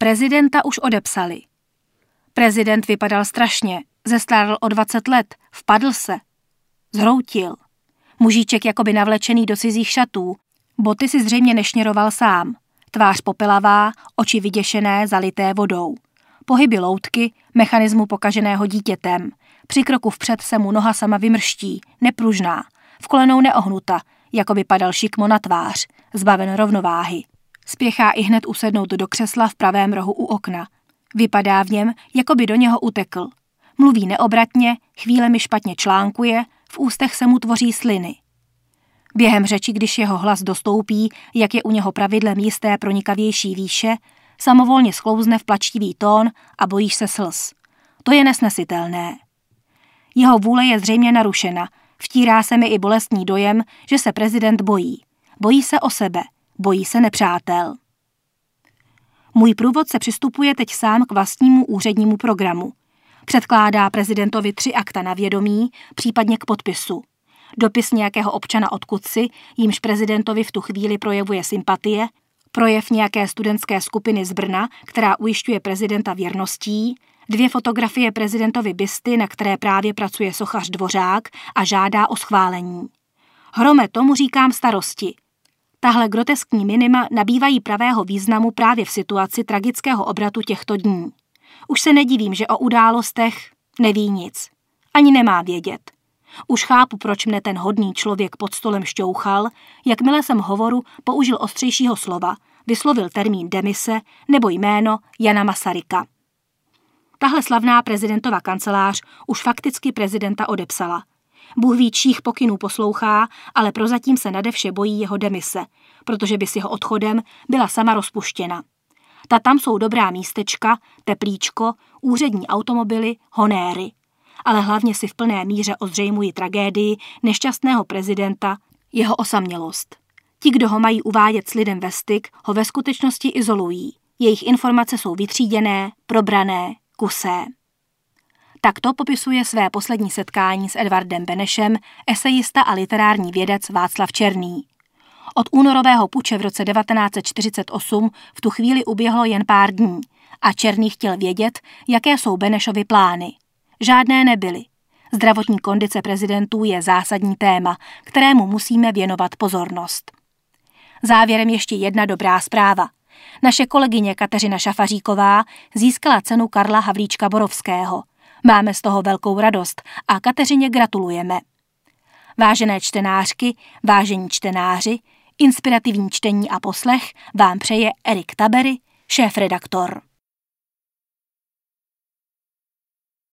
Prezidenta už odepsali. Prezident vypadal strašně, zestárl o 20 let, vpadl se. Zhroutil. Mužíček jakoby navlečený do cizích šatů, boty si zřejmě nešněroval sám. Tvář popelavá, oči vyděšené, zalité vodou. Pohyby loutky, mechanismu pokaženého dítětem. Při kroku vpřed se mu noha sama vymrští, nepružná, v kolenou neohnuta, jako by padal šikmo na tvář, zbaven rovnováhy. Spěchá i hned usednout do křesla v pravém rohu u okna. Vypadá v něm, jako by do něho utekl. Mluví neobratně, chvílemi špatně článkuje, v ústech se mu tvoří sliny. Během řeči, když jeho hlas dostoupí, jak je u něho pravidlem jisté pronikavější výše, samovolně sklouzne v plačtivý tón a bojíš se slz. To je nesnesitelné. Jeho vůle je zřejmě narušena, vtírá se mi i bolestný dojem, že se prezident bojí. Bojí se o sebe, bojí se nepřátel. Můj průvodce přistupuje teď sám k vlastnímu úřednímu programu. Předkládá prezidentovi 3 akta na vědomí, případně k podpisu. Dopis nějakého občana odkudsi, jímž prezidentovi v tu chvíli projevuje sympatie, projev nějaké studentské skupiny z Brna, která ujišťuje prezidenta věrností, 2 fotografie prezidentovy bysty, na které právě pracuje sochař Dvořák a žádá o schválení. Hrome, tomu říkám starosti. Tahle groteskní minima nabývají pravého významu právě v situaci tragického obratu těchto dní. Už se nedivím, že o událostech neví nic. Ani nemá vědět. Už chápu, proč mne ten hodný člověk pod stolem šťouchal, jakmile jsem hovoru použil ostřejšího slova, vyslovil termín demise nebo jméno Jana Masaryka. Tahle slavná prezidentova kancelář už fakticky prezidenta odepsala. Bůh ví, čích pokynů poslouchá, ale prozatím se nadevše bojí jeho demise, protože by s jeho odchodem byla sama rozpuštěna. Tam jsou dobrá místečka, teplíčko, úřední automobily, honéry. Ale hlavně si v plné míře ozřejmují tragédii nešťastného prezidenta, jeho osamělost. Ti, kdo ho mají uvádět s lidem ve styk, ho ve skutečnosti izolují. Jejich informace jsou vytříděné, probrané, kusé. Takto popisuje své poslední setkání s Edvardem Benešem esejista a literární vědec Václav Černý. Od únorového puče v roce 1948 v tu chvíli uběhlo jen pár dní a Černý chtěl vědět, jaké jsou Benešovy plány. Žádné nebyly. Zdravotní kondice prezidentů je zásadní téma, kterému musíme věnovat pozornost. Závěrem ještě jedna dobrá zpráva. Naše kolegyně Kateřina Šafaříková získala cenu Karla Havlíčka Borovského. Máme z toho velkou radost a Kateřině gratulujeme. Vážené čtenářky, vážení čtenáři, inspirativní čtení a poslech vám přeje Erik Tabery, šéfredaktor.